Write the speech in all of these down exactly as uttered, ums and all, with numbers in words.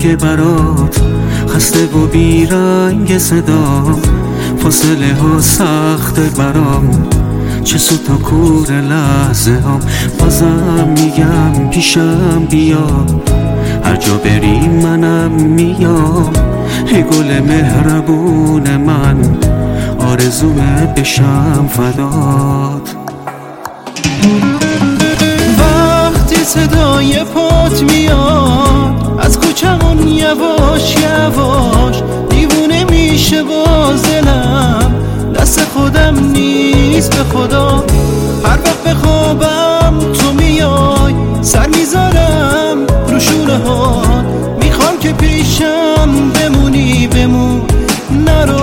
که برات خسته و بیرنگ صدام، فاصله ها سخت برام، چه سو تا کور لحظه هم. بازم میگم پیشم بیا، هر جا بری منم میام. ای گل مهربون من، آرزومه بشم فدات. وقتی صدای پات میاد از کوچمون یواش یواش، دیوونه میشه باز دلم، دست خودم نیست به خدا. هر وقت بخوابم تو میای، سر میذارم رو شونه ها، میخوام که پیشم بمونی بمون نرو.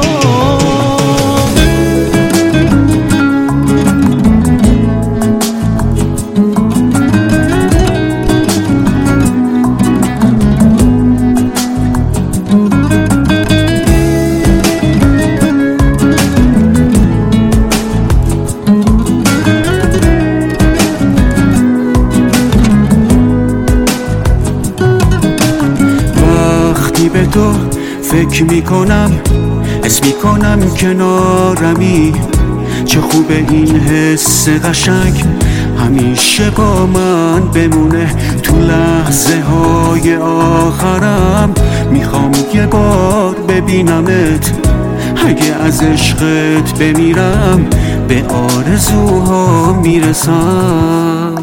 به تو فکر میکنم، حس میکنم کنارمی، چه خوبه این حس قشنگ همیشه با من بمونه. تو لحظه های آخرم میخوام یه بار ببینمت، اگه از عشقت بمیرم به آرزوها میرسم.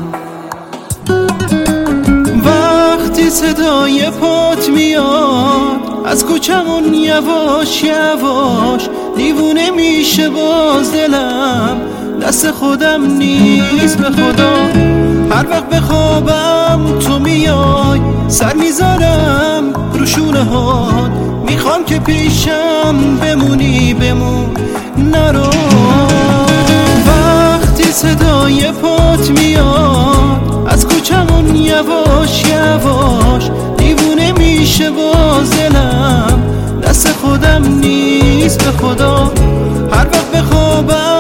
وقتی صدای پات میاد از کوچمون یواش یواش، دیوونه میشه باز دلم، دست خودم نیست به خدا. هر وقت بخوابم تو میای، سر میذارم رو شونه هات، میخوام که پیشم بمونی بمون نرو. وقتی صدای پات میاد از کوچمون یواش یواش، دیوونه میشه باز دلم، دست خودم نیست به خدا. هر وقت بخوابم